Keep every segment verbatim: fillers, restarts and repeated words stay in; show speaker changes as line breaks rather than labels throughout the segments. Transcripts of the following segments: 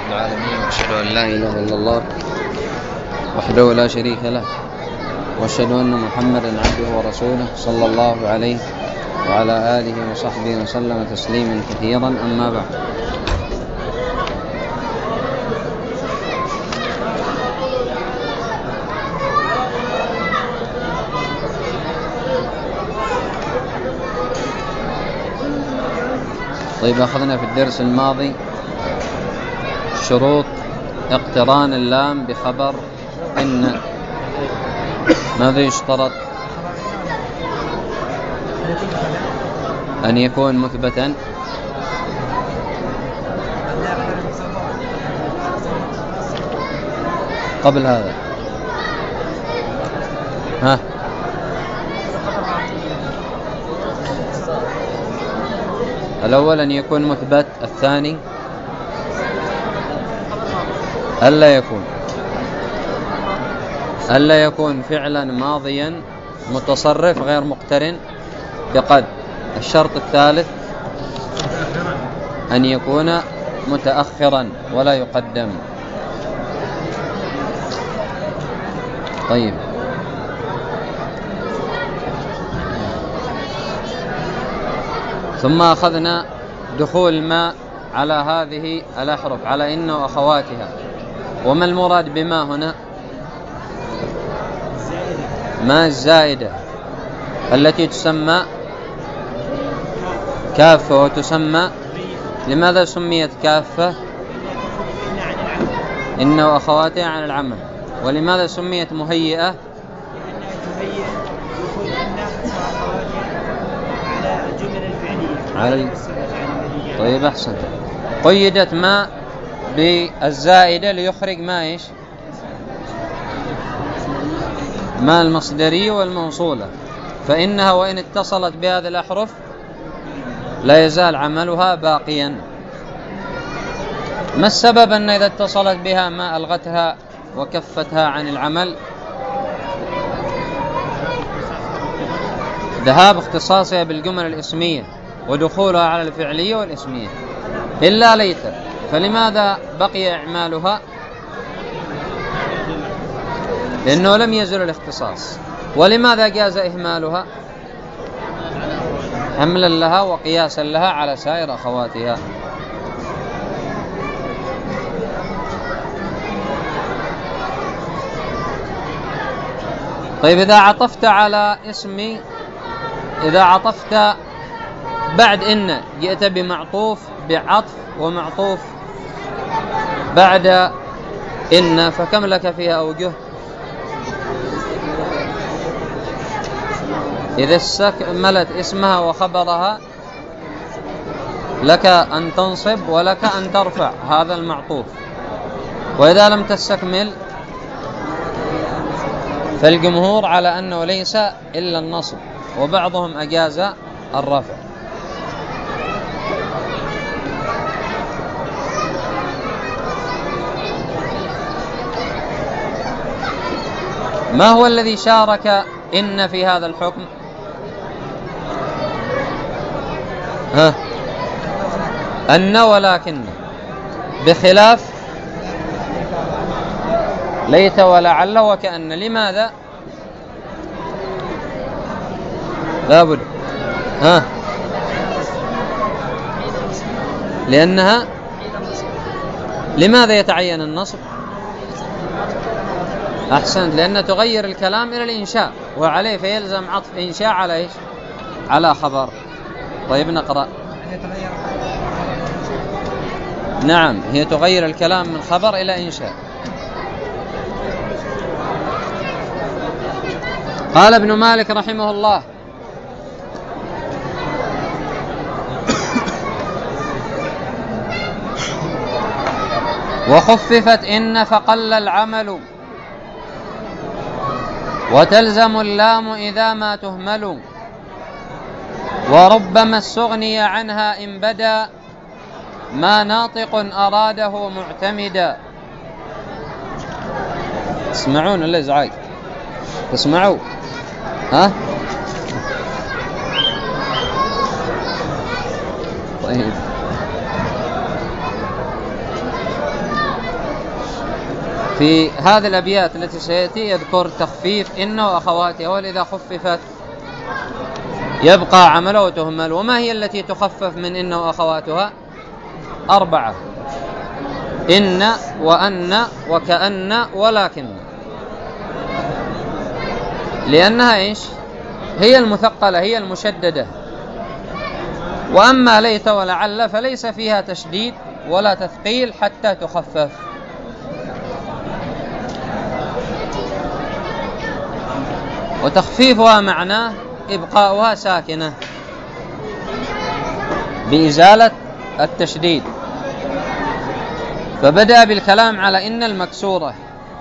العالمين، وأشهد أن لا إله إلا الله وحده لا شريك له، وأشهد أن محمدا عبده ورسوله صلى الله عليه وعلى آله وصحبه وسلم تسليما كثيرا. أما بعد، طيب، أخذنا في الدرس الماضي شروط اقتران اللام بخبر إن. ماذا يشترط؟ أن يكون مثبتا، قبل هذا ها الأول أن يكون مثبت، الثاني ألا يكون ألا يكون فعلا ماضيا متصرف غير مقترن بقد. الشرط الثالث أن يكون متأخرا ولا يقدم. طيب، ثم أخذنا دخول ما على هذه الأحرف، على إن وأخواتها. وما المراد بما هنا؟ ما الزائدة التي تسمى كافة وتسمى. لماذا سميت كافة؟ إن وأخواتها عن العمل. ولماذا سميت مهيئة؟ على طيب، أحسن. قيدت ما بالزائدة ليخرج ما إيش؟ ما المصدرية والموصولة. فإنها وإن اتصلت بهذه الأحرف لا يزال عملها باقيا. ما السبب أن إذا اتصلت بها ما ألغتها وكفتها عن العمل؟ ذهاب اختصاصها بالجمل الاسمية ودخولها على الفعلية والاسمية. إلا ليت، فلماذا بقي إعمالها؟ لأنه لم يزل الاختصاص. ولماذا جاز إهمالها؟ حملا لها وقياسا لها على سائر أخواتها. طيب، إذا عطفت على اسمي، إذا عطفت بعد إن، جئت بمعطوف بعطف ومعطوف بعد إن، فكم لك فيها أوجه؟ إذا استكملت اسمها وخبرها لك أن تنصب ولك أن ترفع هذا المعطوف. وإذا لم تستكمل فالجمهور على أنه ليس إلا النصب، وبعضهم أجاز الرفع. ما هو الذي شارك إن في هذا الحكم؟ ها أن ولكن، بخلاف ليت ولعل وكأن. لماذا؟ لابد ها لأنها. لماذا يتعين النصب؟ أحسنت، لأن تغير الكلام إلى الإنشاء، وعليه فيلزم عطف إنشاء على إيش؟ على خبر. طيب، نقرأ. نعم، هي تغير الكلام من خبر إلى إنشاء. قال ابن مالك رحمه الله: وخففت إن فقل العمل، وتلزم اللام إذا ما تهمل، وربما استغني عنها إن بدا ما ناطق أراده معتمدا. تسمعون ولا إزعاج؟ تسمعوا؟ ها؟ طيب، في هذه الأبيات التي سيأتي يذكر تخفيف إن وأخواتها، ولذا خففت يبقى عمل وتهمل. وما هي التي تخفف من إن وأخواتها؟ أربعة: إن وأن وكأن ولكن، لأنها إيش؟ هي المثقلة، هي المشددة. وأما ليت ولعل فليس فيها تشديد ولا تثقيل حتى تخفف. وتخفيفها معناه إبقاؤها ساكنة بإزالة التشديد. فبدأ بالكلام على إن المكسورة.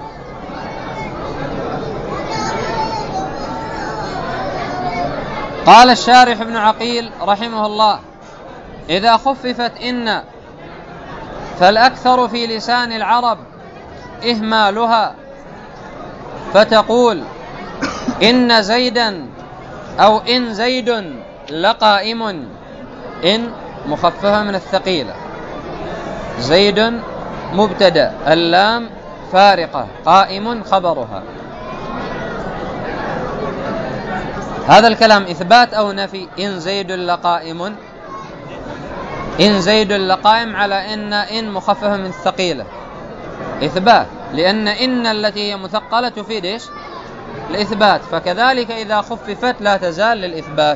قال الشارح ابن عقيل رحمه الله: إذا خففت إن فالأكثر في لسان العرب إهمالها، فتقول إن زيدا أو إن زيد لقائم، إن مخففة من الثقيلة، زيد مبتدأ، اللام فارقة، قائم خبرها. هذا الكلام إثبات أو نفي؟ إن زيد لقائم، إن زيد لقائم على إن إن مخففة من الثقيلة، إثبات، لأن إن التي هي مثقلة تفيد إيش؟ الإثبات. فكذلك إذا خففت لا تزال للإثبات.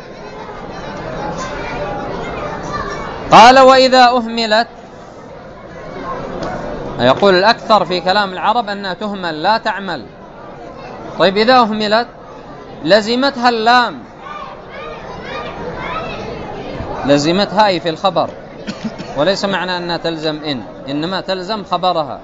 قال: وإذا أهملت، يقول الأكثر في كلام العرب أنها تهمل لا تعمل. طيب إذا أهملت لزمتها اللام، لزمتها أي في الخبر، وليس معنى أنها تلزم إن، إنما تلزم خبرها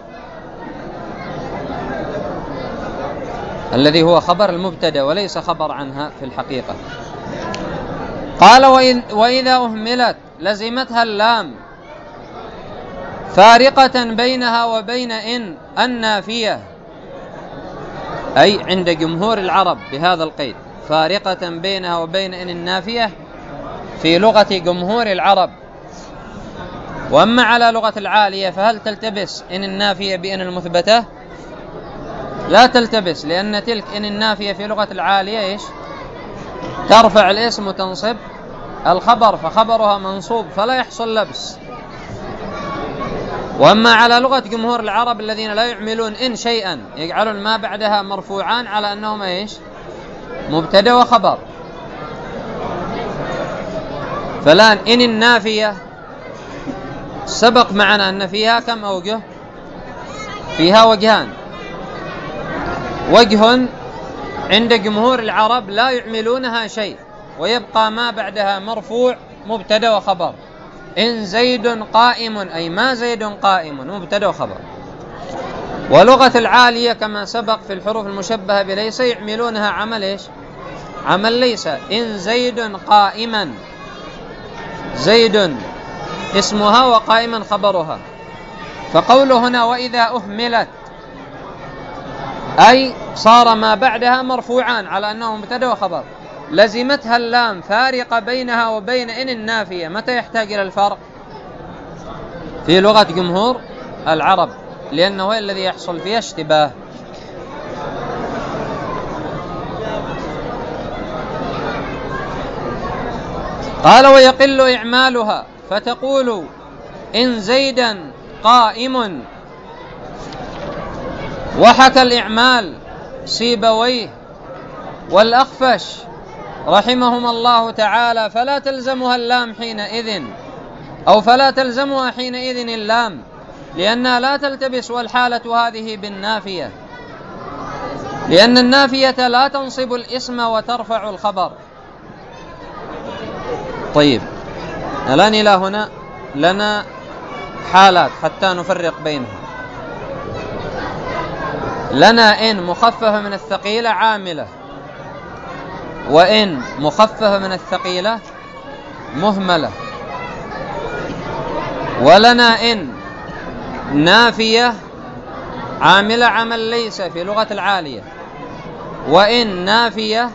الذي هو خبر المبتدأ وليس خبر عنها في الحقيقة. قال: وإذا أهملت لزمتها اللام فارقة بينها وبين إن النافية، أي عند جمهور العرب بهذا القيد، فارقة بينها وبين إن النافية في لغة جمهور العرب. وأما على لغة العالية فهل تلتبس إن النافية بإن المثبتة؟ لا تلتبس، لأن تلك إن النافية في لغة العالية إيش؟ ترفع الاسم وتنصب الخبر، فخبرها منصوب فلا يحصل لبس. وأما على لغة جمهور العرب الذين لا يعملون إن شيئا، يجعلون ما بعدها مرفوعان على أنهما إيش؟ مبتدأ وخبر. فالآن إن النافية سبق معنا أن فيها كم أوجه؟ فيها وجهان. وجه عند جمهور العرب لا يعملونها شيء ويبقى ما بعدها مرفوع مبتدأ وخبر، إن زيد قائم، أي ما زيد قائم، مبتدأ وخبر. ولغة العالية كما سبق في الحروف المشبهة بليس يعملونها عمل إيش؟ عمل ليس. إن زيد قائما، زيد اسمها وقائما خبرها. فقوله هنا وإذا أهملت أي صار ما بعدها مرفوعان على أنه مبتدأ وخبر، لزمتها اللام فارقة بينها وبين إن النافية. متى يحتاج إلى الفرق؟ في لغة جمهور العرب، لأنه هو الذي يحصل فيه اشتباه. قال: ويقل إعمالها، فتقول إن زيدا قائم. وحكى الإعمال سيبويه والأخفش رحمهما الله تعالى، فلا تلزمها اللام حينئذ، أو فلا تلزمها حينئذ اللام، لأنها لا تلتبس، والحالة هذه بالنافية، لأن النافية لا تنصب الاسم وترفع الخبر. طيب الآن إلى هنا لنا حالات حتى نفرق بينها. لنا إن مخففة من الثقيلة عاملة، وإن مخففة من الثقيلة مهملة. ولنا إن نافية عاملة عمل ليس في لغة العالية، وإن نافية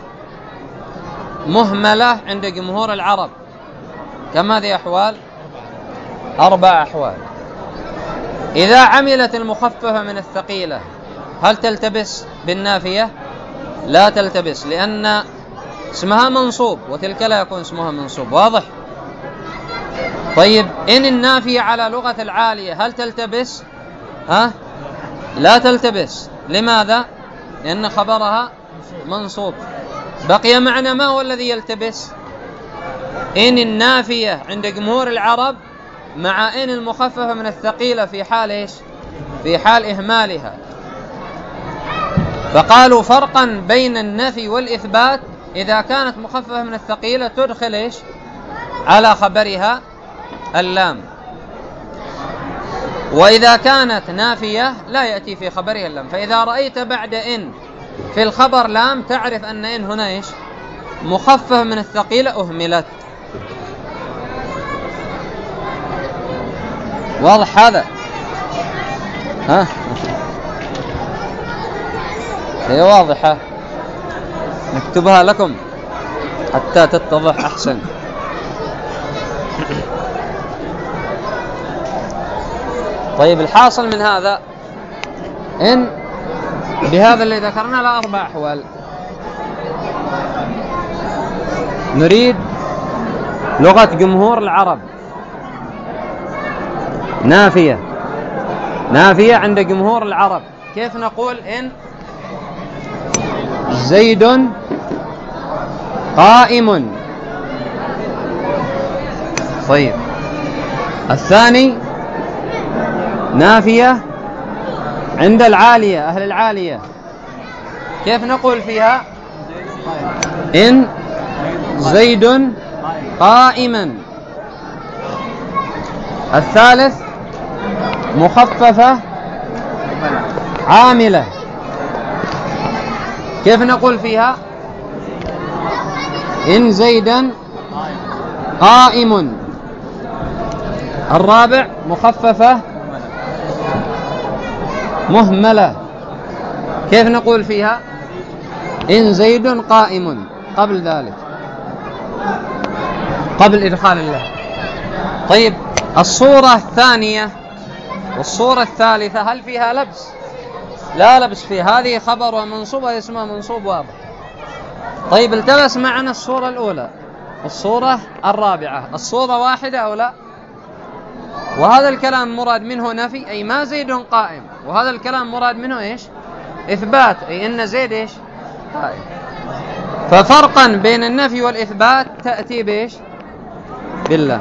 مهملة عند جمهور العرب. كم هذه أحوال؟ أربع أحوال. إذا عملت المخففة من الثقيلة هل تلتبس بالنافية؟ لا تلتبس، لأن اسمها منصوب وتلك لا يكون اسمها منصوب. واضح؟ طيب إن النافية على لغة العالية هل تلتبس؟ ها؟ لا تلتبس. لماذا؟ لأن خبرها منصوب. بقي معنا ما هو الذي يلتبس؟ إن النافية عند جمهور العرب مع إن المخففة من الثقيلة في حال إيش؟ في حال إهمالها. فقالوا فرقا بين النفي والإثبات: إذا كانت مخففة من الثقيلة تدخل إيش؟ على خبرها اللام، وإذا كانت نافية لا يأتي في خبرها اللام. فإذا رأيت بعد إن في الخبر لام تعرف أن إن هنا إيش؟ مخففة من الثقيلة أهملت. واضح هذا؟ ها؟ هي واضحة، نكتبها لكم حتى تتضح أحسن. طيب الحاصل من هذا إن بهذا اللي ذكرنا له أربع أحوال. نريد لغة جمهور العرب نافية، نافية عند جمهور العرب. كيف نقول إن زيد قائم؟ طيب الثاني نافية عند العالية، أهل العالية، كيف نقول فيها؟ إن زيد قائما. الثالث مخففة عاملة، كيف نقول فيها؟ إن زيدا قائم. الرابع مخففة مهملة، كيف نقول فيها؟ إن زيد قائم قبل ذلك، قبل إدخال الله. طيب الصورة الثانية والصورة الثالثة هل فيها لبس؟ لا لبس فيها، هذه خبر ومنصوبة اسمها منصوب واضح. طيب التبس معنا الصورة الأولى، الصورة الرابعة، الصورة واحدة أو لا؟ وهذا الكلام مراد منه نفي، أي ما زيد قائم، وهذا الكلام مراد منه إيش؟ إثبات، أي إن زيد إيش؟ قائم. ففرقا بين النفي والإثبات تأتي بإيش؟ باللام.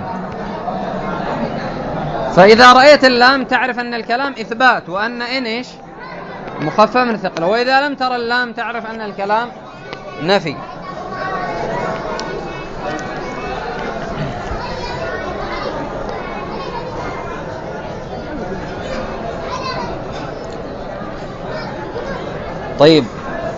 فإذا رأيت اللام تعرف أن الكلام إثبات وأن إن إيش؟ مخفف من الثقل. وإذا لم ترى اللام تعرف أن الكلام نفي. طيب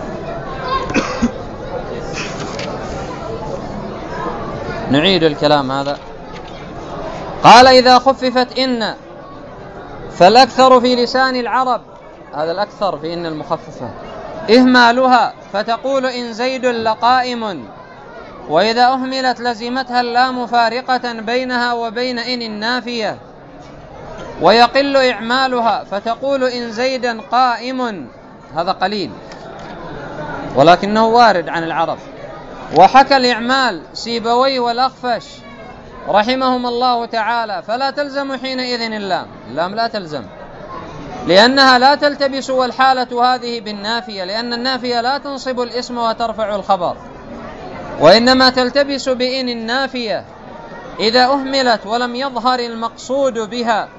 نعيد الكلام هذا. قال إذا خففت إن فالأكثر في لسان العرب، هذا الأكثر في إن المخففة، إهمالها، فتقول إن زيد لقائم. وإذا أهملت لزمتها اللام فارقة بينها وبين إن النافية، ويقل إعمالها، فتقول إن زيدا قائم. هذا قليل ولكنه وارد عن العرب. وحكى الإعمال سيبوي والأخفش رحمهم الله تعالى، فلا تلزم حينئذ اللام، اللام لا تلزم، لأنها لا تلتبس. والحالة هذه بالنافية، لأن النافية لا تنصب الاسم وترفع الخبر، وإنما تلتبس بإن النافية إذا أهملت ولم يظهر المقصود بها.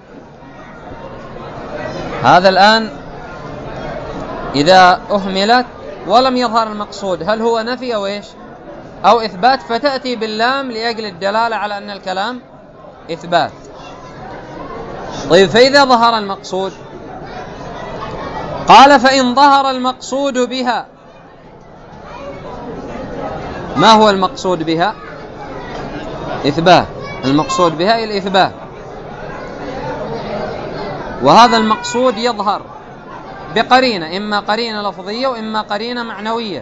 هذا الآن إذا أهملت ولم يظهر المقصود، هل هو نفي أو إيش؟ أو إثبات، فتأتي باللام لأجل الدلالة على أن الكلام إثبات. طيب فإذا ظهر المقصود، قال فإن ظهر المقصود بها. ما هو المقصود بها؟ إثبات. المقصود بها الإثبات، وهذا المقصود يظهر بقرينة، إما قرينة لفظية وإما قرينة معنوية.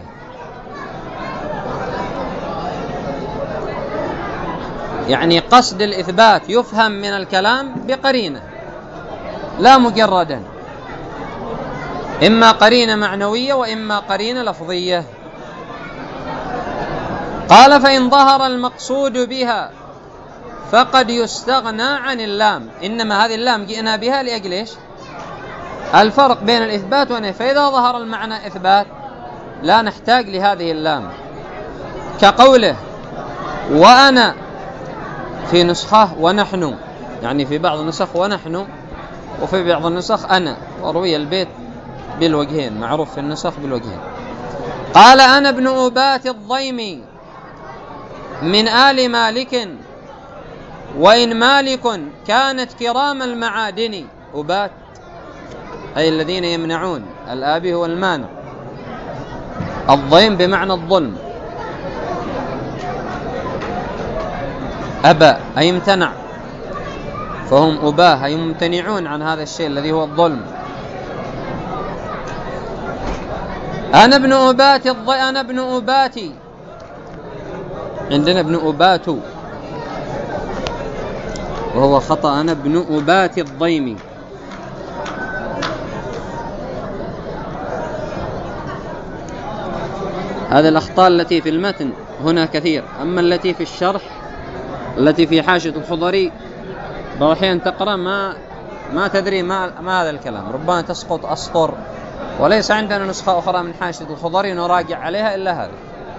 يعني قصد الإثبات يفهم من الكلام بقرينة. لا مجردا، إما قرينة معنوية وإما قرينة لفظية. قال فإن ظهر المقصود بها فقد يستغنى عن اللام. إنما هذه اللام جئنا بها لأجل إيش؟ الفرق بين الإثبات والنفي. فإذا ظهر المعنى إثبات لا نحتاج لهذه اللام، كقوله وأنا في نسخة ونحن، يعني في بعض النسخ ونحن وفي بعض النسخ أنا، وروي البيت بالوجهين، معروف في النسخ بالوجهين. قال أنا ابن أبات الضيمي من آل مالك وإن مالك كانت كرام المعادن. أبات أي الذين يمنعون، الآبي هو المانع، الضيم بمعنى الظلم، أبى أي امتنع، فهم أباه أي ممتنعون عن هذا الشيء الذي هو الظلم. أنا ابن أبات الض... أنا ابن أباتي، عندنا ابن أبات وهو خطأ، أنا ابن أبات الضيمي. هذه الأخطاء التي في المتن هنا كثير، أما التي في الشرح التي في حاشية الخضري بعض الأحيان تقرأ ما ما تدري ما, ما هذا الكلام، ربما تسقط أسطر، وليس عندنا نسخة أخرى من حاشية الخضري نراجع عليها إلا هذا.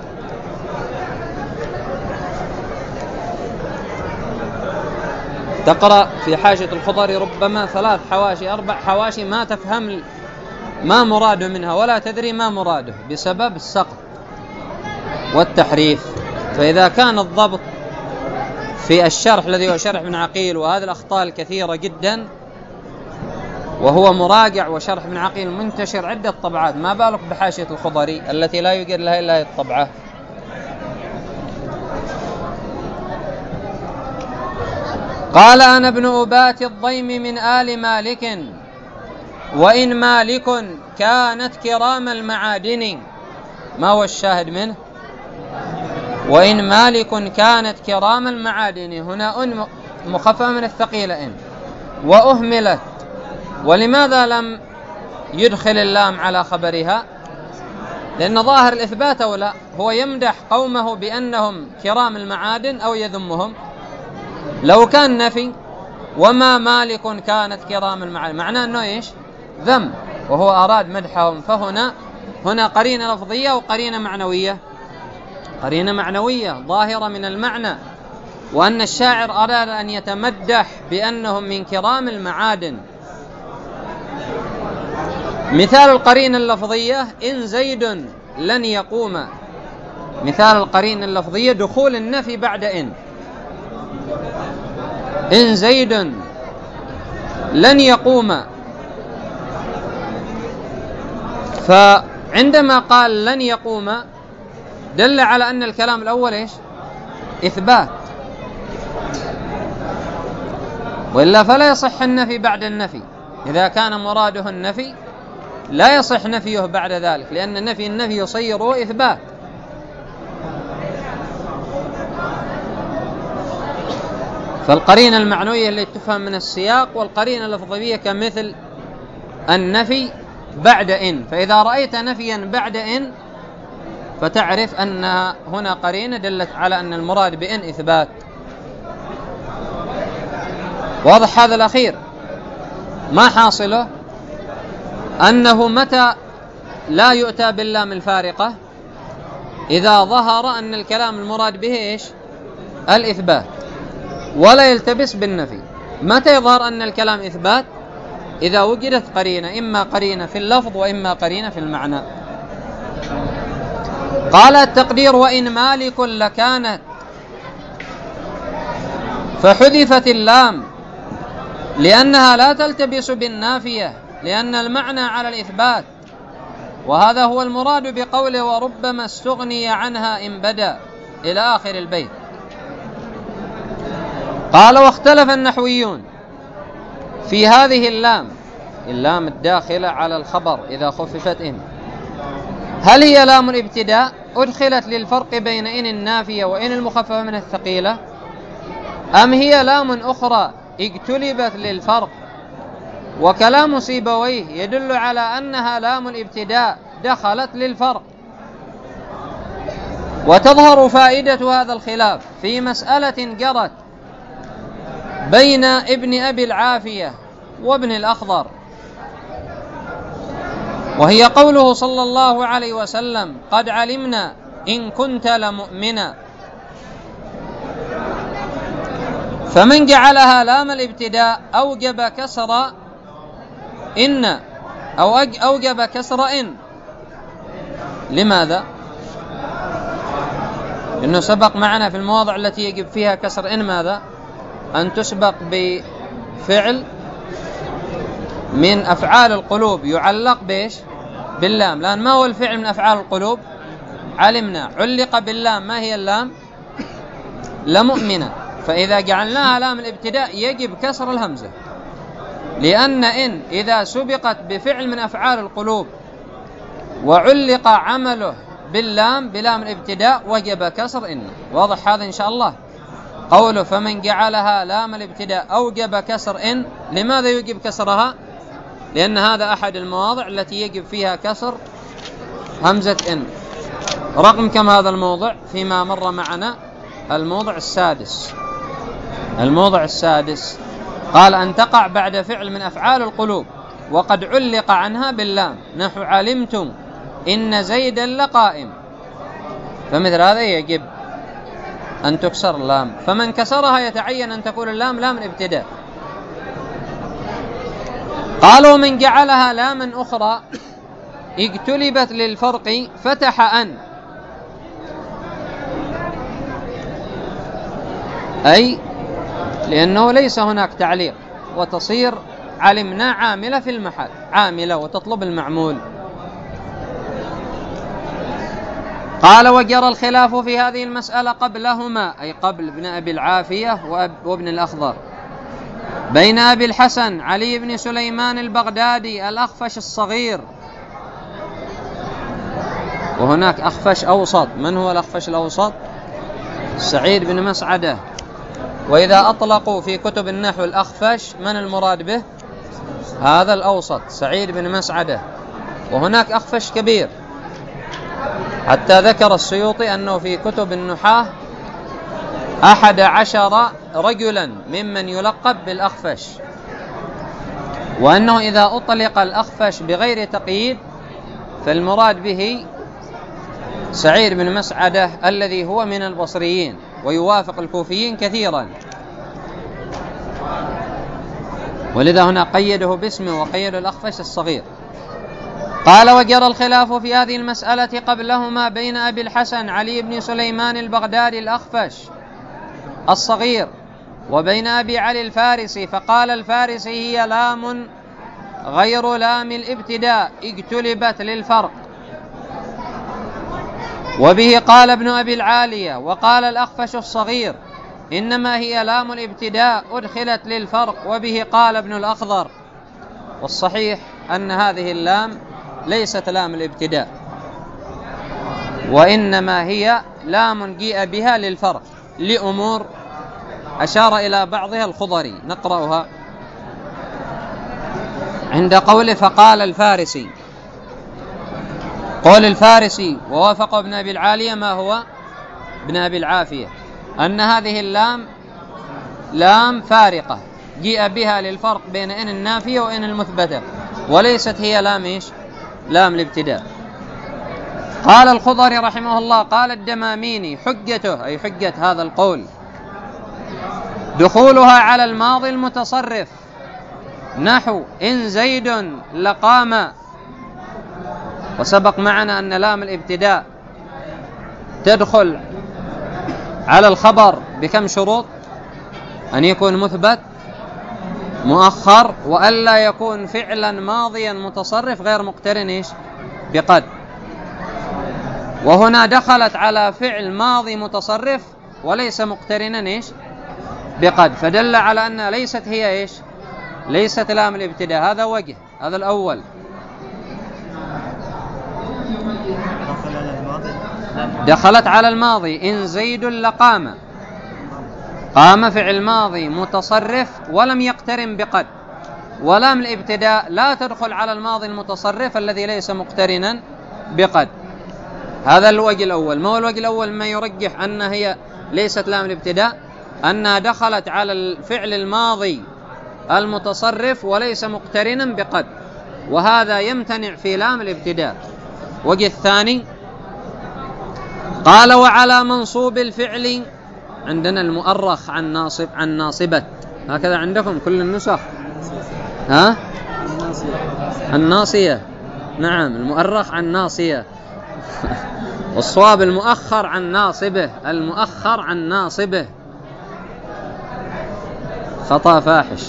تقرأ في حاشية الخضري ربما ثلاث حواشي أربع حواشي ما تفهم ما مراده منها ولا تدري ما مراده بسبب السقط والتحريف. فإذا كان الضبط في الشرح الذي هو شرح ابن عقيل وهذه الأخطاء الكثيرة جدا، وهو مراجع وشرح ابن عقيل منتشر عدة طبعات، ما بالك بحاشية الخضري التي لا يوجد لها إلا هذه الطبعة. قال أنا ابن أبات الضيم من آل مالك وإن مالك كانت كرام المعادن. ما هو الشاهد منه؟ وإن مالك كانت كرام المعادن، هنا أن مخففة من الثقيلة إن وأهملت. ولماذا لم يدخل اللام على خبرها؟ لأن ظاهر الإثبات أو لا هو يمدح قومه بأنهم كرام المعادن أو يذمهم. لو كان نفي وما مالك كانت كرام المعادن معناه أنه إيش؟ ذم، وهو أراد مدحهم. فهنا هنا قرينة لفظية وقرينة معنوية، قرينة معنوية ظاهرة من المعنى، وأن الشاعر أراد أن يتمدح بأنهم من كرام المعادن. مثال القرينة اللفظية إن زيد لن يقوم، مثال القرينة اللفظية دخول النفي بعد إن، إن زيد لن يقوم. فعندما قال لن يقوم دل على أن الكلام الأول إيش؟ إثبات، وإلا فلا يصح النفي بعد النفي. إذا كان مراده النفي لا يصح نفيه بعد ذلك، لأن النفي النفي يصيره إثبات. فالقرينة المعنوية اللي تفهم من السياق، والقرينة اللفظية كمثل النفي بعد إن. فإذا رأيت نفيا بعد إن فتعرف أن هنا قرينة دلت على أن المراد بإن إثبات. واضح هذا الأخير؟ ما حاصله؟ أنه متى لا يؤتى باللام الفارقة؟ إذا ظهر أن الكلام المراد به إيش؟ الإثبات، ولا يلتبس بالنفي. متى يظهر أن الكلام إثبات؟ إذا وجدت قرينة، إما قرينة في اللفظ وإما قرينة في المعنى. قال التقدير وإن مالك لكانت، فحذفت اللام لأنها لا تلتبس بالنافية، لأن المعنى على الإثبات، وهذا هو المراد بقوله وربما استغني عنها إن بدا إلى آخر البيت. قال واختلف النحويون في هذه اللام، اللام الداخلة على الخبر إذا خففت إن، هل هي لام الابتداء أدخلت للفرق بين إن النافية وإن المخففة من الثقيلة، أم هي لام أخرى اجتلبت للفرق وكلام سيبويه يدل على أنها لام الابتداء دخلت للفرق. وتظهر فائدة هذا الخلاف في مسألة جرت بين ابن أبي العافية وابن الأخضر، وهي قوله صلى الله عليه وسلم: قد علمنا إن كنت لمؤمنا. فمن جعلها لام الابتداء أوجب كسر إن أو أوجب كسر إن. لماذا؟ لأنه سبق معنا في المواضع التي يجب فيها كسر إن ماذا؟ أن تسبق بفعل من أفعال القلوب يعلق بإيش؟ باللام. لأن ما هو الفعل من أفعال القلوب؟ علمنا، علق باللام. ما هي اللام؟ لمؤمنة. فإذا جعلناها لام الابتداء يجب كسر الهمزة، لأن إن إذا سبقت بفعل من أفعال القلوب وعلق عمله باللام بلام الابتداء وجب كسر إن. واضح هذا إن شاء الله؟ قوله فمن جعلها لام الابتداء أوجب كسر إن. لماذا يجب كسرها؟ لأن هذا أحد المواضع التي يجب فيها كسر همزة إن. رقم كم هذا الموضع فيما مر معنا؟ الموضع السادس. الموضع السادس قال أن تقع بعد فعل من أفعال القلوب وقد علق عنها باللام، نحو علمتم إن زيدا لقائم. فمثل هذا يجب أن تكسر اللام، فمن كسرها يتعين أن تكون اللام لام الابتداء. قالوا من جعلها لاما أخرى اجتلبت للفرق فتح أن، أي لأنه ليس هناك تعليق وتصير علمنا عاملة في المحل، عاملة وتطلب المعمول. قال وجرى الخلاف في هذه المسألة قبلهما، أي قبل ابن أبي العافية وابن الأخضر، بين أبي الحسن علي بن سليمان البغدادي الأخفش الصغير، وهناك أخفش أوسط. من هو الأخفش الأوسط؟ سعيد بن مسعدة. وإذا أطلقوا في كتب النحو الأخفش من المراد به؟ هذا الأوسط سعيد بن مسعدة. وهناك أخفش كبير، حتى ذكر السيوطي أنه في كتب النحاة أحد عشر رجلا ممن يلقب بالأخفش، وأنه إذا أطلق الأخفش بغير تقييد فالمراد به سعيد بن مسعدة الذي هو من البصريين ويوافق الكوفيين كثيرا، ولذا هنا قيده باسمه وقيد الأخفش الصغير. قال وجرى الخلاف في هذه المسألة قبلهما بين أبي الحسن علي بن سليمان البغدادي الأخفش الصغير وبين أبي علي الفارسي، فقال الفارسي هي لام غير لام الابتداء اجتلبت للفرق، وبه قال ابن أبي العالية. وقال الأخفش الصغير إنما هي لام الابتداء أدخلت للفرق، وبه قال ابن الأخضر. والصحيح أن هذه اللام ليست لام الابتداء، وإنما هي لام جيء بها للفرق لأمور أشار إلى بعضها الخضري، نقرأها عند قوله فقال الفارسي. قول الفارسي ووافق ابن أبي العالية ما هو ابن أبي العافية أن هذه اللام لام فارقة جيء بها للفرق بين إن النافية وإن المثبتة، وليست هي لام إيش؟ لام الابتداء. قال الخضري رحمه الله قال الدماميني حجته، أي حجة هذا القول، دخولها على الماضي المتصرف، نحو إن زيد لقام. وسبق معنا أن لام الابتداء تدخل على الخبر بكم شروط؟ أن يكون مثبت مؤخر، وألا يكون فعلا ماضيا متصرف غير مقترن إيش؟ بقد. وهنا دخلت على فعل ماضي متصرف وليس مقترنا إيش؟ بقد، فدل على أن ليست هي إيش؟ ليست لام الابتداء. هذا وجه، هذا الأول. دخلت على الماضي إن زيد لقام، قام فعل ماضي متصرف ولم يقترن بقد، ولام الابتداء لا تدخل على الماضي المتصرف الذي ليس مقترنا بقد. هذا الوجه الأول. ما هو الوجه الأول؟ ما يرجح أن هي ليست لام الابتداء، أنها دخلت على الفعل الماضي المتصرف وليس مقترنا بقد، وهذا يمتنع في لام الابتداء. وجه الثاني قال وعلى منصوب الفعل، عندنا المؤرخ عن ناصب عن ناصبة، هكذا عندكم كل النسخ، ها؟ الناصية، نعم، المؤرخ عن ناصية والصواب المؤخر عن ناصبه، المؤخر عن ناصبه، خطأ فاحش.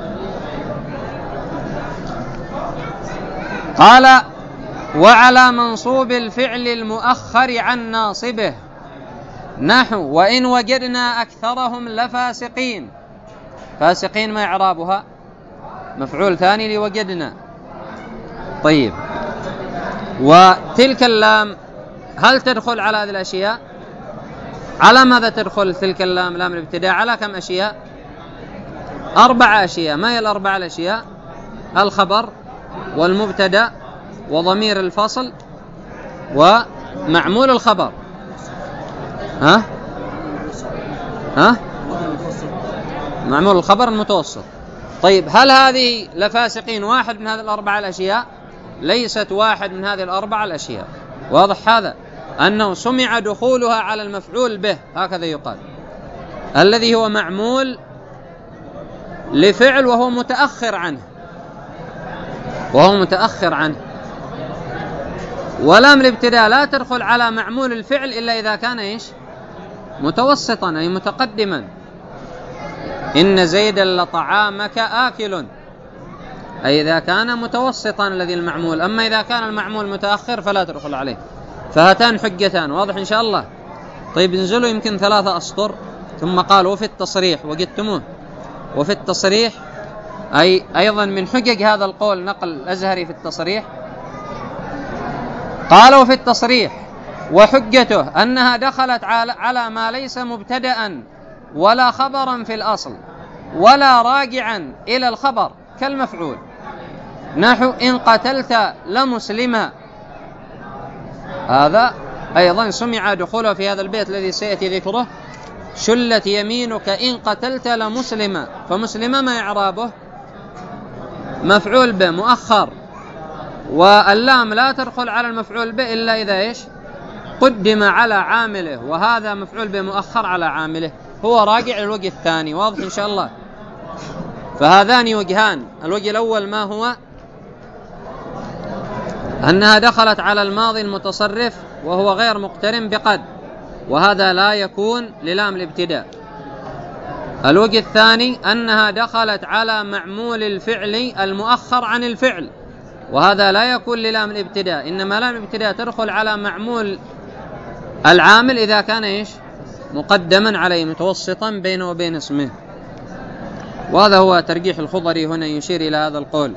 قال وعلى منصوب الفعل المؤخر عن ناصبه نحو وإن وجدنا أكثرهم لفاسقين. فاسقين ما إعرابها؟ مفعول ثاني لوجدنا. طيب، وتلك اللام هل تدخل على هذه الأشياء؟ على ماذا تدخل تلك اللام لام الابتداء؟ على كم أشياء؟ أربع أشياء. ما هي الأربع الأشياء؟ الخبر والمبتدأ وضمير الفصل ومعمول الخبر. ها؟ ها؟ معمول الخبر المتوسط. طيب، هل هذه لفاسقين واحد من هذه الأربع الأشياء؟ ليست واحد من هذه الأربع الأشياء. واضح هذا؟ أنه سمع دخولها على المفعول به، هكذا يقال، الذي هو معمول لفعل وهو متأخر عنه وهو متأخر عنه ولام الابتداء لا تدخل على معمول الفعل إلا إذا كان إيش؟ متوسطا، أي متقدما. إن زيدا لطعامك آكل، أي إذا كان متوسطا الذي المعمول. أما إذا كان المعمول متأخر فلا تدخل عليه. فهاتان حجتان. واضح إن شاء الله؟ طيب، انزلوا يمكن ثلاثة أسطر. ثم قال وفي التصريح، وجدتموه وفي التصريح، أي أيضا من حجج هذا القول نقل الأزهري في التصريح. قال وفي التصريح وحجته أنها دخلت على ما ليس مبتدأ ولا خبرا في الأصل ولا راجعا إلى الخبر كالمفعول، نحو إن قتلت لمسلما. هذا أيضا سمع دخوله في هذا البيت الذي سيأتي ذكره، شلت يمينك إن قتلت لمسلما. فمسلما ما إعرابه؟ مفعول به مؤخر، واللام لا تدخل على المفعول به إلا إذا إيش؟ قدم على عامله، وهذا مفعول به مؤخر على عامله، هو راجع للوجه الثاني. واضح إن شاء الله؟ فهذان وجهان. الوجه الأول ما هو؟ أنها دخلت على الماضي المتصرف وهو غير مقترن بقد، وهذا لا يكون للام الابتداء. الوجه الثاني أنها دخلت على معمول الفعل المؤخر عن الفعل، وهذا لا يكون للام الابتداء، إنما لام الابتداء تدخل على معمول العامل إذا كان إيش؟ مقدما عليه، متوسطا بينه وبين اسمه. وهذا هو ترجيح الخضري هنا، يشير إلى هذا القول.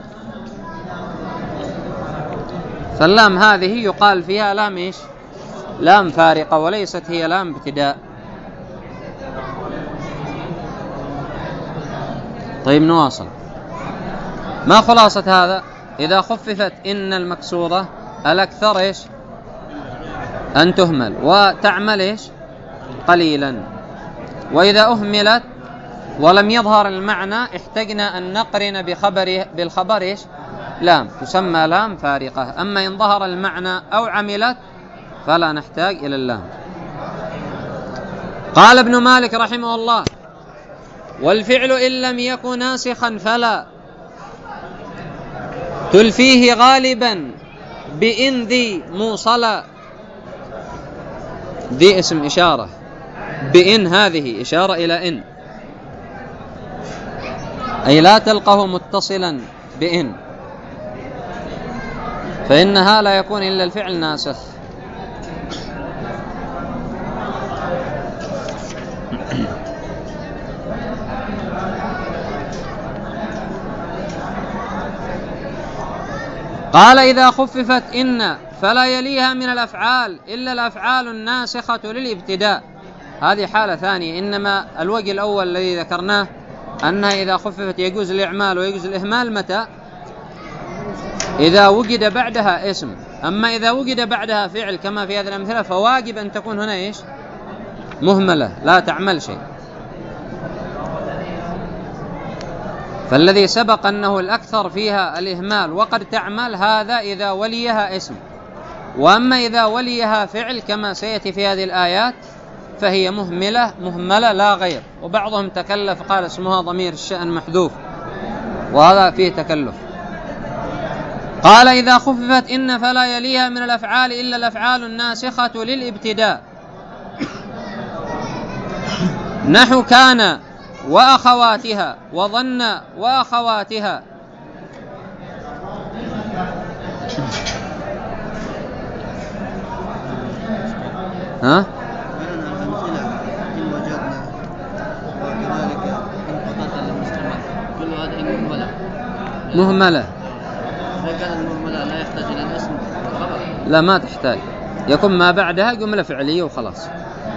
فاللام هذه يقال فيها لام إيش؟ لام فارقة، وليست هي لام ابتداء. طيب، نواصل. ما خلاصة هذا؟ إذا خففت إن المكسورة الأكثر إيش؟ أن تهمل وتعمل إيش؟ قليلا. وإذا أهملت ولم يظهر المعنى احتجنا أن نقرن بخبر بالخبر إيش؟ لام، تسمى لام فارقة. أما إن ظهر المعنى أو عملت فلا نحتاج إلى اللام. قال ابن مالك رحمه الله: والفعل إن لم يكن ناسخا فلا تلفيه غالبا بإن ذي موصلا. ذي اسم إشارة، بإن هذه إشارة إلى إن، أي لا تلقه متصلا بإن، فإنها لا يكون إلا الفعل ناسخ. قال: إذا خففت إن فلا يليها من الأفعال إلا الأفعال الناسخة للابتداء. هذه حالة ثانية. إنما الوجه الأول الذي ذكرناه أنها إذا خففت يجوز الإعمال ويجوز الإهمال متى؟ إذا وجد بعدها اسم. أما إذا وجد بعدها فعل كما في هذه الأمثلة فواجب أن تكون هنا إيش؟ مهملة لا تعمل شيء. فالذي سبق أنه الأكثر فيها الإهمال وقد تعمل، هذا إذا وليها اسم. وأما إذا وليها فعل كما سيأتي في هذه الآيات فهي مهملة مهملة لا غير. وبعضهم تكلف قال اسمها ضمير الشأن محذوف، وهذا فيه تكلف. قال إذا خففت إن فلا يليها من الأفعال إلا الأفعال الناسخة للابتداء، نحو كان وأخواتها وظن وأخواتها. ها؟ مهملة.
لا يحتاج إلى الاسم.
لا ما تحتاج، يكون ما بعدها جملة فعلية وخلاص.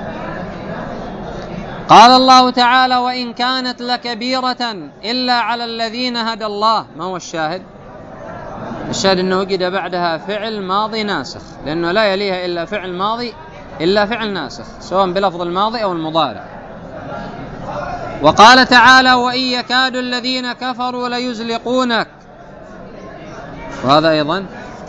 قال الله تعالى وإن كانت لكبيرة إلا على الذين هدى الله. ما هو الشاهد؟ الشاهد أنه وجد بعدها فعل ماضي ناسخ، لأنه لا يليها إلا فعل ماضي إلا فعل ناسخ سواء بلفظ الماضي أو المضارع. وقال تعالى وإن يكاد الذين كفروا ليزلقونك، وهذا أيضا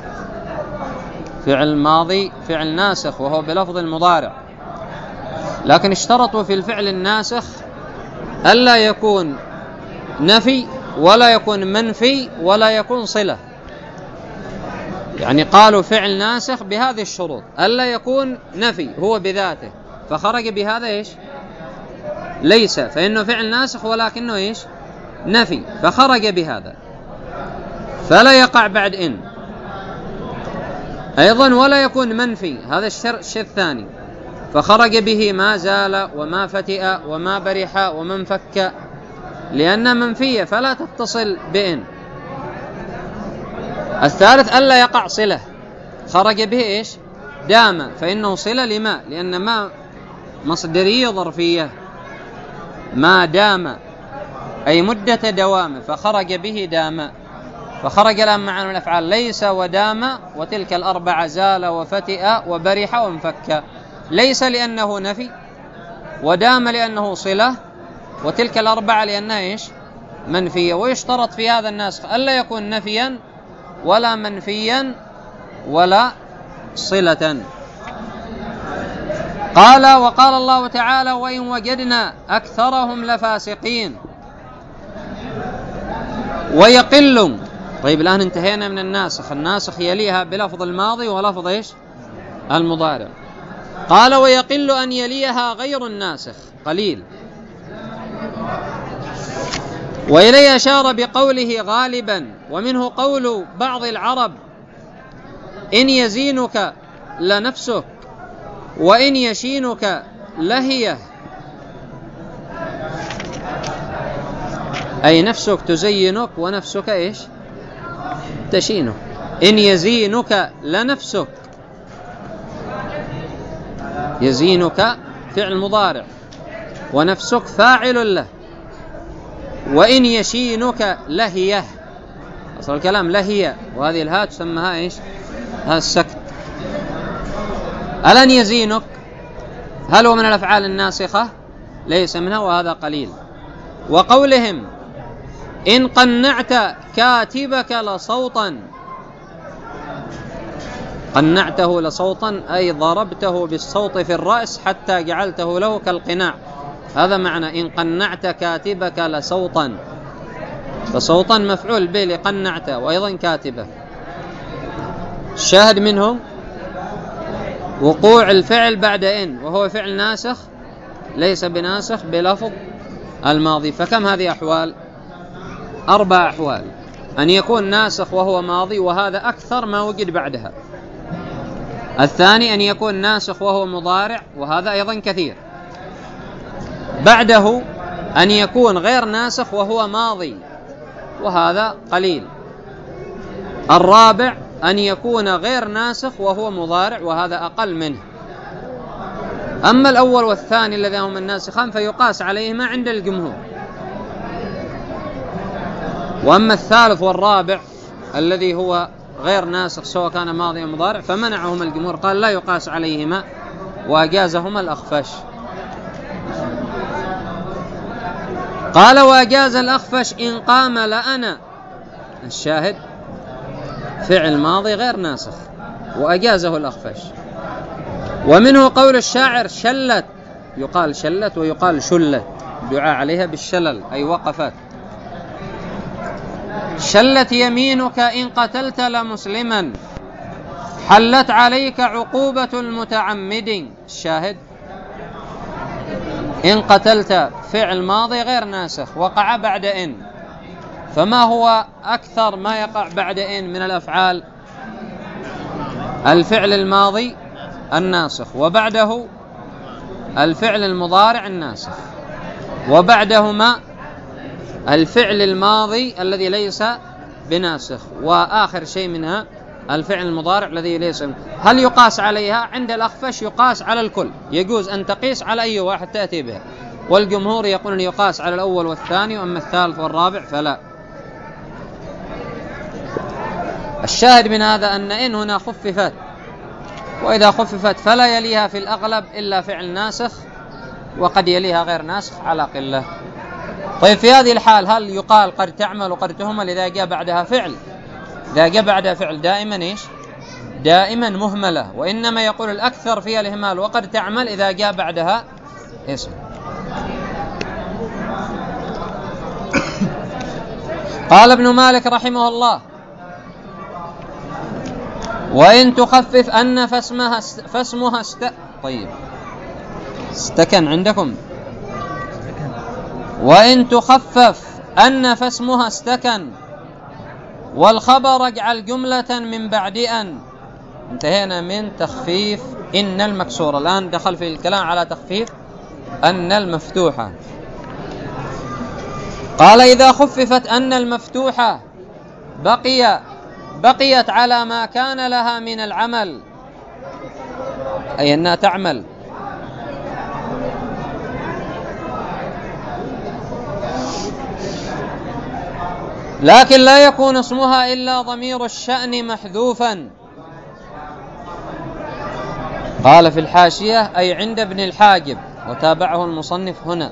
فعل ماضي فعل ناسخ وهو بلفظ المضارع، لكن اشترطوا في الفعل الناسخ ألا يكون نفي ولا يكون منفي ولا يكون صلة. يعني قالوا فعل ناسخ بهذه الشروط: ألا يكون نفي هو بذاته فخرج بهذا إيش؟ ليس، فإنه فعل ناسخ ولكنه إيش؟ نفي فخرج بهذا، فلا يقع بعد إن. أيضا ولا يكون منفي، هذا الشرط الثاني، فخرج به ما زال وما فتئ وما برح وما انفك، لأنها منفية فلا تتصل بإن. الثالث ألا يقع صلة، خرج به إيش؟ دام، فإنه صلة لما؟ لأن ما مصدرية ظرفية، ما دام أي مدة دوام، فخرج به دام، فخرج الآن معنا الأفعال ليس ودام وتلك الأربعة زال وفتئ وبرح وانفك. ليس لأنه نفي، ودام لأنه صلة، وتلك الأربعة لأنها إيش؟ منفية. ويشترط في هذا الناسخ ألا يكون نفيا ولا منفيا ولا صلة. قال وقال الله تعالى وإن وجدنا أكثرهم لفاسقين ويقل. طيب الآن انتهينا من الناسخ. الناسخ يليها بلفظ الماضي ولفظ إيش؟ المضارع. قال ويقل أن يليها غير الناسخ، قليل. وإليه أشار بقوله غالبا، ومنه قول بعض العرب إن يزينك لنفسك وإن يشينك لهيه، أي نفسك تزينك ونفسك إيش؟ تشينك. إن يزينك لنفسك، يزينك فعل مضارع ونفسك فاعل له. وإن يشينك لهيه، أصل الكلام لهيه، وهذه الهاء تسمىها إيش؟ ها السكت. ألن يزينك هل هو من الأفعال الناسخة؟ ليس منها، وهذا قليل. وقولهم إن قنعت كاتبك لصوتا، قنعته لصوتا أي ضربته بالصوت في الرأس حتى جعلته له كالقناع، هذا معنى إن قنعت كاتبك لصوتا. فصوتا مفعول به لقنعت، وأيضا كاتبه. الشاهد منهم وقوع الفعل بعد إن، وهو فعل ناسخ ليس بناسخ بلفظ الماضي. فكم هذه أحوال؟ أربع أحوال: أن يكون ناسخ وهو ماضي، وهذا أكثر ما وجد بعدها. الثاني أن يكون ناسخ وهو مضارع، وهذا أيضا كثير. بعده أن يكون غير ناسخ وهو ماضي، وهذا قليل. الرابع أن يكون غير ناسخ وهو مضارع، وهذا أقل منه. أما الأول والثاني الذين هم الناسخان فيقاس عليهما عند الجمهور. وأما الثالث والرابع الذي هو غير ناسخ سواء كان ماضي أو مضارع فمنعهما الجمهور، قال لا يقاس عليهما، وأجازهما الأخفش. قال وأجاز الأخفش إن قام لأنا، الشاهد فعل ماضي غير ناسخ وأجازه الأخفش. ومنه قول الشاعر شلت، يقال شلت ويقال شلت، دعاء عليها بالشلل أي وقفت. شلت يمينك إن قتلت لمسلما، حلت عليك عقوبة المتعمد. الشاهد إن قتلت فعل ماضي غير ناسخ وقع بعد إن، فما هو أكثر ما يقع بعد إن من الأفعال؟ الفعل الماضي الناسخ، وبعده الفعل المضارع الناسخ، وبعدهما الفعل الماضي الذي ليس بناسخ، وآخر شيء منها الفعل المضارع الذي ليس. هل يقاس عليها؟ عند الأخفش يقاس على الكل، يجوز أن تقيس على أي واحد تأتي بها، والجمهور يقولون يقاس على الأول والثاني، وأما الثالث والرابع فلا. الشاهد من هذا أن إن هنا خففت، وإذا خففت فلا يليها في الأغلب إلا فعل ناسخ، وقد يليها غير ناسخ على قلة. طيب في هذه الحال هل يقال قد تعمل وقد تهمل إذا جاء بعدها فعل؟ إذا جاء بعدها فعل دائما إيش؟ دائما مهملة، وإنما يقول الأكثر فيها الإهمال وقد تعمل إذا جاء بعدها اسم. قال ابن مالك رحمه الله وإن تخفف أن فاسمها فاسمها است... طيب استكن عندكم. وإن تخفف أن فاسمها استكن والخبر اجعل جملة من بعد أن. انتهينا من تخفيف إن المكسورة، الآن دخل في الكلام على تخفيف أن المفتوحة. قال إذا خففت أن المفتوحة بقي بقيت على ما كان لها من العمل، أي أنها تعمل. لكن لا يكون اسمها إلا ضمير الشأن محذوفا. قال في الحاشية أي عند ابن الحاجب، وتابعه المصنف هنا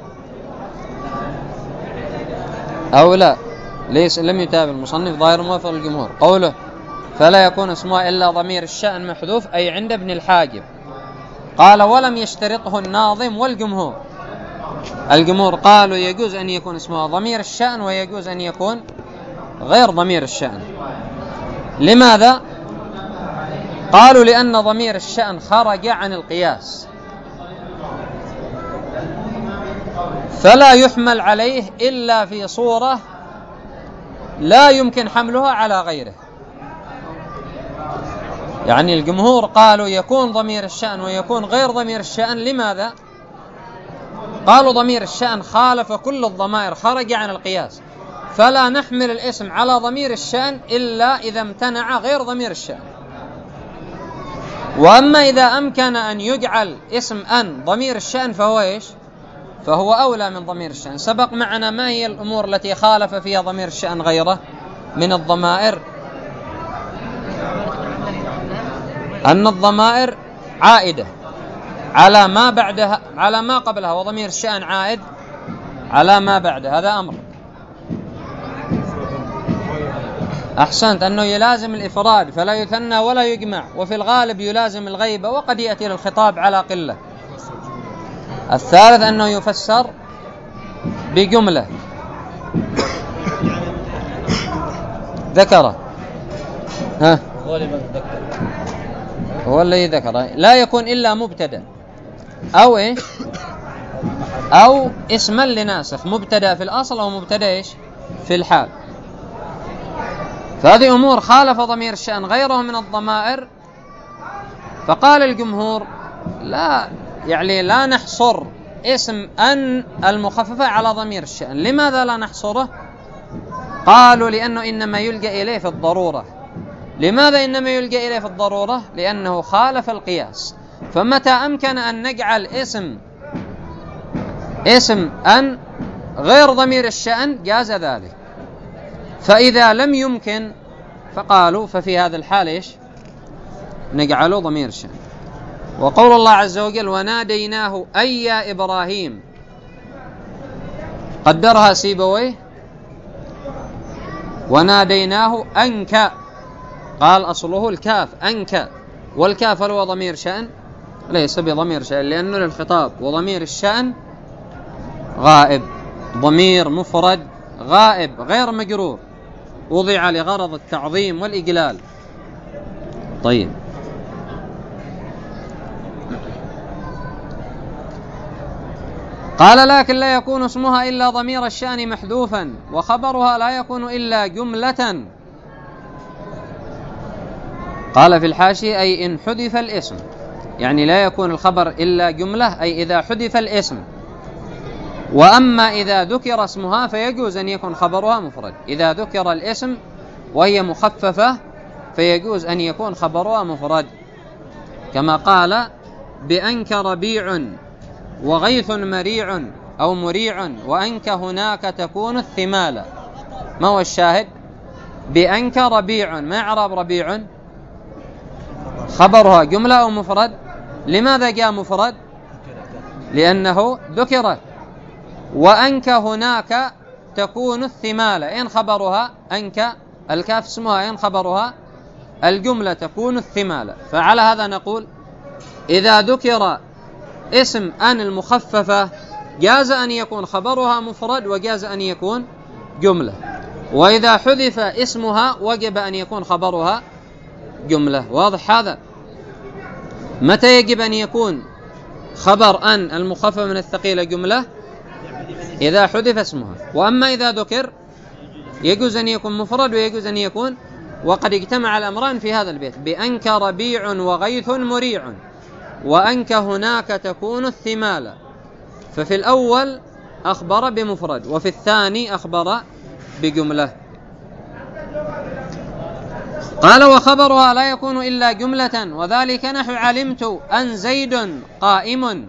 أو لا، ليس لم يتابع المصنف، ظاهر موافق الجمهور. قوله فلا يكون اسمها إلا ضمير الشأن محذوف أي عند ابن الحاجب. قال ولم يشترطه الناظم والجمهور. الجمهور قالوا يجوز أن يكون اسمها ضمير الشأن ويجوز أن يكون غير ضمير الشأن. لماذا؟ قالوا لأن ضمير الشأن خرج عن القياس، فلا يحمل عليه إلا في صورة لا يمكن حملها على غيره. يعني الجمهور قالوا يكون ضمير الشأن ويكون غير ضمير الشأن. لماذا؟ قالوا ضمير الشأن خالف كل الضمائر، خرج عن القياس، فلا نحمل الاسم على ضمير الشأن إلا إذا امتنع غير ضمير الشأن. وأما إذا أمكن أن يجعل اسم أن ضمير الشأن فهو إيش؟ فهو أولى من ضمير الشأن. سبق معنا ما هي الأمور التي خالف فيها ضمير الشأن غيره من الضمائر؟ أن الضمائر عائدة على ما بعدها على ما قبلها، وضمير الشأن عائد على ما بعده. هذا أمر. أحسنت، أنه يلازم الإفراد فلا يثنى ولا يجمع، وفي الغالب يلازم الغيبة وقد يأتي للخطاب على قلة. الثالث أنه يفسر بجملة ذكره، ها هو الذي ذكره، لا يكون إلا مبتدأ أو إيش أو اسما لناسخ، مبتدأ في الأصل أو مبتدأ إيش في الحال. فهذه أمور خالف ضمير الشأن غيره من الضمائر. فقال الجمهور لا، يعني لا نحصر اسم أن المخففة على ضمير الشأن. لماذا لا نحصره؟ قالوا لأنه إنما يلجأ إليه في الضرورة. لماذا إنما يلجأ إليه في الضرورة؟ لأنه خالف القياس. فمتى أمكن أن نجعل اسم اسم أن غير ضمير الشأن جاز ذلك. فإذا لم يمكن فقالوا ففي هذا الحال إيش؟ نجعله ضمير الشأن. وقول الله عز وجل وناديناه أي يا إبراهيم قدرها سيبويه وناديناه أنك، قال أصله الكاف أنك، والكاف هو ضمير شأن؟ ليس بضمير شأن، لأنه للخطاب، وضمير الشأن غائب، ضمير مفرد غائب غير مجرور، وضع لغرض التعظيم والإجلال. طيب، قال لكن لا يكون اسمها إلا ضمير الشأن محذوفا، وخبرها لا يكون إلا جملة. قال في الحاشية أي إن حذف الاسم، يعني لا يكون الخبر إلا جملة، أي إذا حذف الاسم. وأما إذا ذكر اسمها فيجوز أن يكون خبرها مفرد. إذا ذكر الاسم وهي مخففة فيجوز أن يكون خبرها مفرد، كما قال بأنك ربيع وغيث مريع أو مريع وأنك هناك تكون الثمال. ما هو الشاهد؟ بأنك ربيع، ما إعراب ربيع؟ خبرها جملة أو مفرد؟ لماذا جاء مفرد؟ لأنه ذكرت. وأنك هناك تكون الثمال، إن خبرها أنك الكاف اسمها، إن خبرها الجملة تكون الثمال. فعلى هذا نقول إذا ذكر اسم أن المخففة جاز أن يكون خبرها مفرد وجاز أن يكون جملة، وإذا حذف اسمها وجب أن يكون خبرها جملة. واضح هذا؟ متى يجب أن يكون خبر أن المخفف من الثقيلة جملة؟ إذا حذف اسمها. وأما إذا ذكر يجوز أن يكون مفرد ويجوز أن يكون، وقد اجتمع الأمران في هذا البيت، بأنك ربيع وغيث مريع وأنك هناك تكون الثمال. ففي الأول أخبر بمفرد، وفي الثاني أخبر بجملة. قال وخبرها لا يكون إلا جملة، وذلك نحو علمت أن زيد قائم.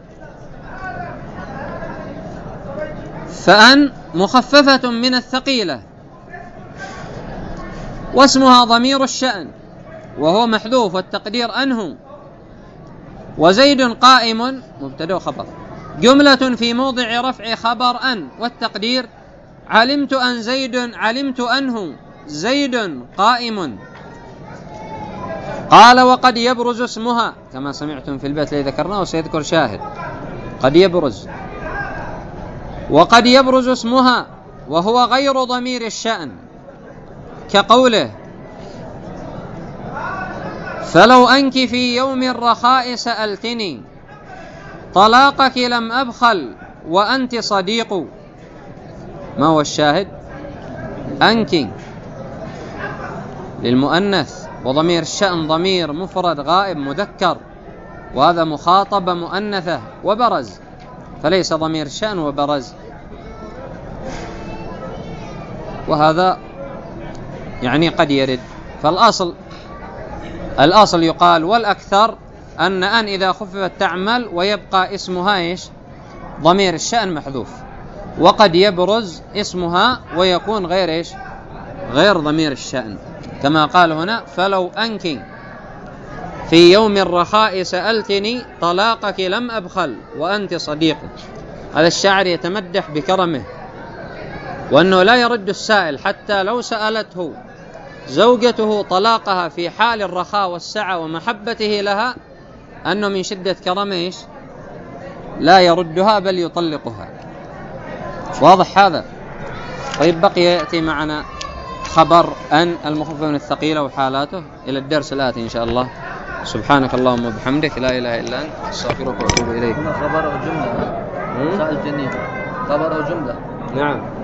فأن مخففة من الثقيلة واسمها ضمير الشأن وهو محذوف والتقدير أنه، وزيد قائم مبتدأ خبر، جملة في موضع رفع خبر أن والتقدير علمت أن زيد، علمت أنه زيد قائم. قال وقد يبرز اسمها كما سمعتم في البيت الذي ذكرناه وسيذكر شاهد، قد يبرز. وقد يبرز اسمها وهو غير ضمير الشأن، كقوله فلو أنك في يوم الرخاء سألتني طلاقك لم أبخل وأنت صديق. ما هو الشاهد؟ أنك للمؤنث، وضمير الشأن ضمير مفرد غائب مذكر، وهذا مخاطبة مؤنثة، وبرز فليس ضمير الشأن وبرز. وهذا يعني قد يرد. فالأصل الأصل يقال والأكثر أن أن إذا خففت تعمل ويبقى اسمها إيش؟ ضمير الشأن محذوف. وقد يبرز اسمها ويكون غير إيش؟ غير ضمير الشأن، كما قال هنا فلو أنك في يوم الرخاء سألتني طلاقك لم أبخل وأنت صديق. هذا الشاعر يتمدح بكرمه، وأنه لا يرد السائل حتى لو سألته زوجته طلاقها في حال الرخاء والسعة ومحبته لها، أنه من شدة كرمه إيش؟ لا يردها بل يطلقها. واضح هذا؟ طيب، بقي يأتي معنا خبر أن المخفف من الثقيلة وحالاته إلى الدرس الآتي إن شاء الله. سبحانك اللهم وبحمدك لا إله إلا أنت أستغفرك وأتوب إليك.
خبر أو جملة؟ سألتني خبر أو جملة؟
نعم.